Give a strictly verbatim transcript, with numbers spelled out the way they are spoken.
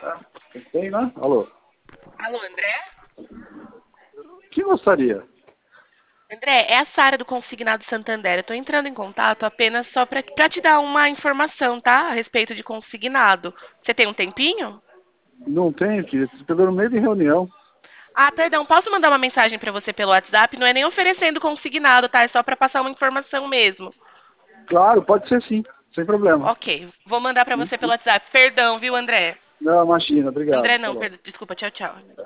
Tem, né? Alô? Alô, André? Que gostaria? André, é a Sara do Consignado Santander. Eu tô entrando em contato apenas só para te dar uma informação, tá? A respeito de consignado. Você tem um tempinho? Não tem, querido. Você pegou no meio de reunião. Ah, perdão, posso mandar uma mensagem para você pelo WhatsApp? Não é nem oferecendo consignado, tá? É só para passar uma informação mesmo. Claro, pode ser sim. Sem problema. Ok, vou mandar para você pelo WhatsApp. Perdão, viu, André? Não, imagina. Obrigado. André não, Falou. perdão. Desculpa, tchau, tchau.